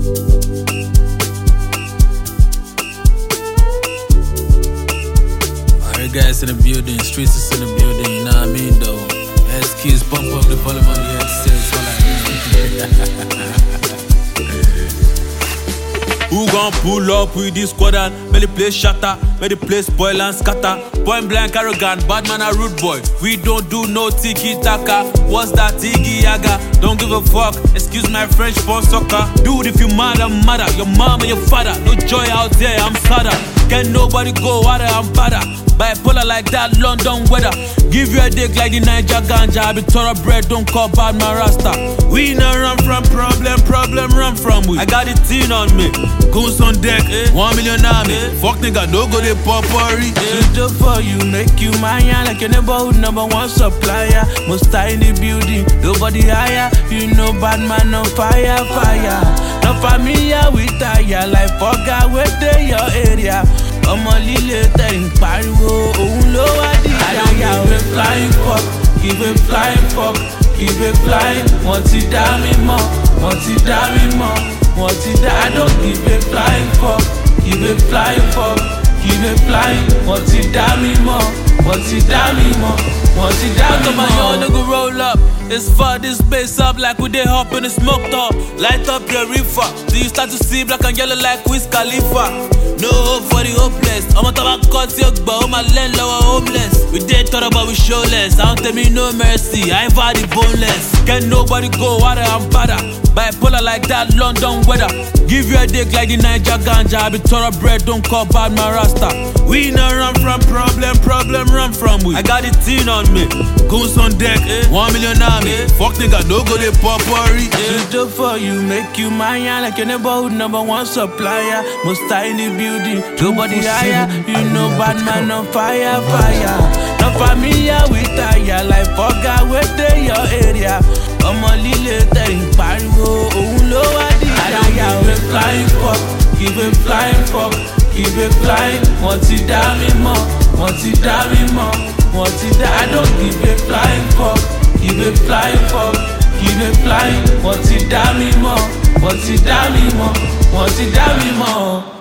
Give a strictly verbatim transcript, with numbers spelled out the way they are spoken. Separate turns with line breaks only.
Alright guys in the building, streets is in the building, you know what I mean though. S Ks pump up the volume on the headsets, all like
Who gon' pull up with this squadron? Make the place shatter, make the place spoil and scatter. Point blank arrogant, bad man a rude boy. We don't do no tiki-taka. What's that Iggy Yaga? Don't give a fuck, excuse my French for soccer. Dude, if you mad, I'm madder. Your mom and your father, no joy out there, I'm sadder. Can nobody go harder, I'm badder. Bipolar like that London weather. Give you a dick like the Niger ganja. I be thoroughbred, don't call bad man rasta. We not run from problem, problem run from we. I got the teen on me, goons on deck, eh? One million army, eh? Fuck nigga, no go they potpourri.
Do for you, make you mine like your neighborhood number one supplier. Most high in the building, nobody higher. You know bad man on fire, fire. No familiar with tire, like fuck out with the your area. Ọmọ líle tẹ̀ ń pariwo, òun ló wá di àyà. Give a flying fuck, give a flying fuck, give a flying. Wọ́n ti dá mi mọ̀, wọ́n ti dá mi mọ̀, wọ́n ti dá. I don't give a flying fuck, give a flying fuck, give a flying. Wọ́n ti dá mi mọ̀, wọ́n ti dá mi mọ̀, wọ́n ti dá mi mọ̀.
My young nigga roll up. It's for this space up like we dey hop in the smoke top. Light up your reefer, till you start to see black and yellow like Wiz Khalifa. No hope for the hopeless. I'ma talk about cut your but my land lower homeless. We did talk about we showless. I don't tell me no mercy, I ain't for the boneless. Can nobody go harder, I'm badder. Bipolar like that London weather. Give you a dick like the Niger ganja. I be thoroughbred, don't call bad man rasta. We not run from problem, problem run from we. I got the teen on me, goons on deck, eh? One million army, eh? Fuck nigga, no go they potpourri.
Eh? Do for you, make you mine like your neighborhood number one supplier. Most high in the building, nobody higher. You know bad man on fire, fire. No familiar with tire, like fuck out with the your area. Ọmọ líle tẹ̀ ń pariwo, òun ló wá di àyà. Give a flying fuck, give a flying fuck, give a flying. Wọ́n ti dá mi mọ̀, wọ́n ti dá mi mọ̀, wọ́n ti dá. I don't give a flying fuck, give a flying fuck, give a flying. Wọ́n ti dá mi mọ̀, wọ́n ti dá mi mọ̀, wọ́n ti dá mi mọ̀.